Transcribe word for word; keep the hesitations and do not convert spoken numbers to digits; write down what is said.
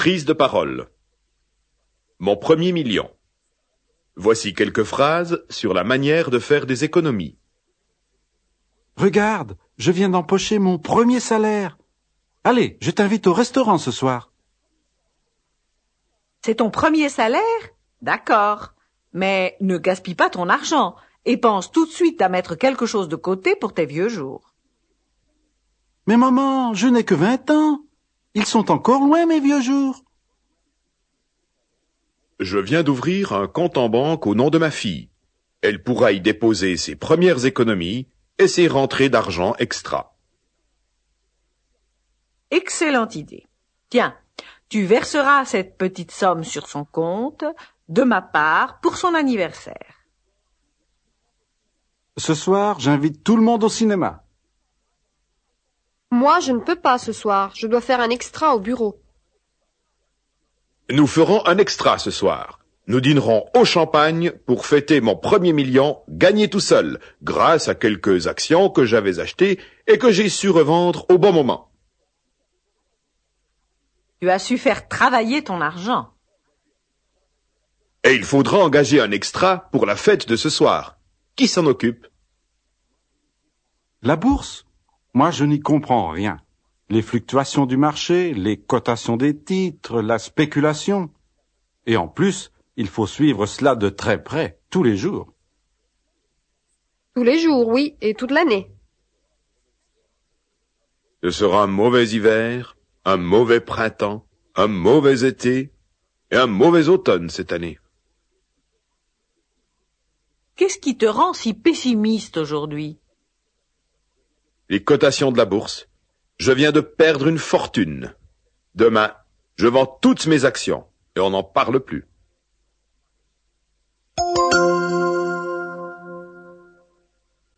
Prise de parole. Mon premier million. Voici quelques phrases sur la manière de faire des économies. Regarde, je viens d'empocher mon premier salaire. Allez, je t'invite au restaurant ce soir. C'est ton premier salaire? D'accord. Mais ne gaspille pas ton argent et pense tout de suite à mettre quelque chose de côté pour tes vieux jours. Mais maman, je n'ai que vingt ans. Ils sont encore loin, mes vieux jours. Je viens d'ouvrir un compte en banque au nom de ma fille. Elle pourra y déposer ses premières économies et ses rentrées d'argent extra. Excellente idée. Tiens, tu verseras cette petite somme sur son compte, de ma part, pour son anniversaire. Ce soir, j'invite tout le monde au cinéma. Moi, je ne peux pas ce soir. Je dois faire un extra au bureau. Nous ferons un extra ce soir. Nous dînerons au champagne pour fêter mon premier million gagné tout seul, grâce à quelques actions que j'avais achetées et que j'ai su revendre au bon moment. Tu as su faire travailler ton argent. Et il faudra engager un extra pour la fête de ce soir. Qui s'en occupe? La bourse? Moi, je n'y comprends rien. Les fluctuations du marché, les cotations des titres, la spéculation. Et en plus, il faut suivre cela de très près, tous les jours. Tous les jours, oui, et toute l'année. Ce sera un mauvais hiver, un mauvais printemps, un mauvais été et un mauvais automne cette année. Qu'est-ce qui te rend si pessimiste aujourd'hui? Les cotations de la bourse. Je viens de perdre une fortune. Demain, je vends toutes mes actions et on n'en parle plus.